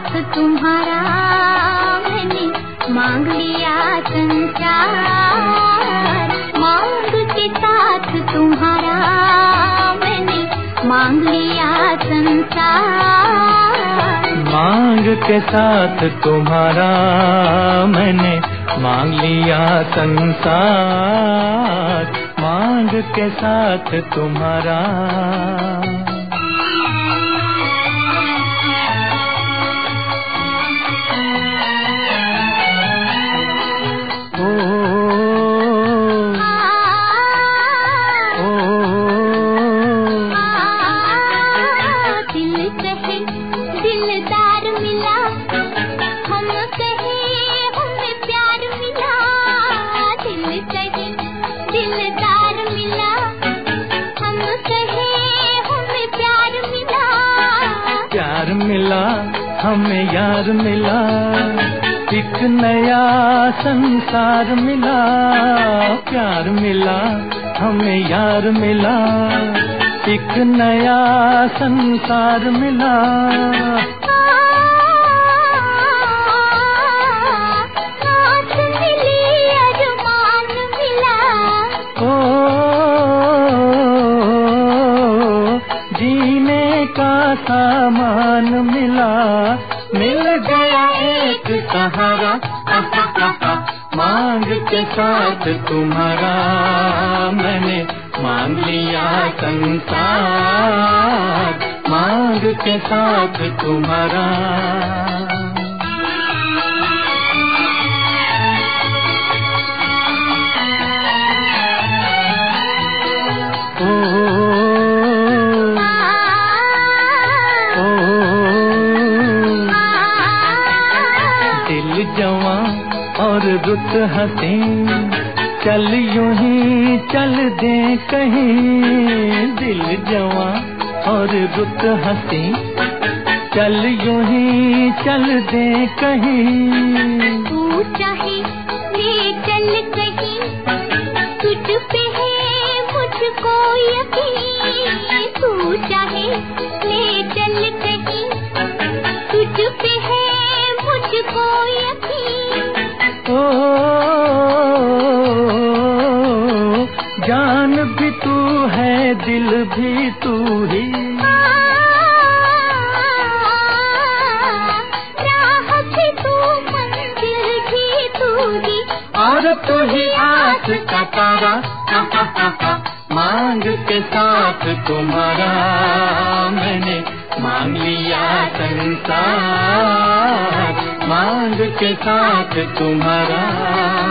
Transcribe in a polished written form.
साथ तुम्हारा मैंने मांग लिया संसार। मांग के साथ तुम्हारा मैंने मांग लिया संसार। मांग के साथ तुम्हारा मैंने मांग लिया संसार। मांग के साथ तुम्हारा। मिला हमें यार मिला, एक नया संसार मिला। प्यार मिला हमें यार मिला, एक नया संसार मिला। सामान मिला, मिल गया एक सहारा। मांग के साथ तुम्हारा मैंने मांग लिया संसार। मांग के साथ तुम्हारा। जवां और रुत हंसी, चल यूं ही चल दे कहीं। दिल जवां और रुत हंसी, चल यूं ही चल दे कहीं। तू चाहे ले चल कहीं, तुझ पे है मुझको यकीन। तू चाहे ले चल कहीं, तुझ पे है मुझको जान भी तू है, दिल भी तू ही। राह भी तू, मंजिल भी तू ही, और तू ही आस का तारा। मांग के साथ तुम्हारा मैंने मांग लिया संसार। मांग के साथ तुम्हारा।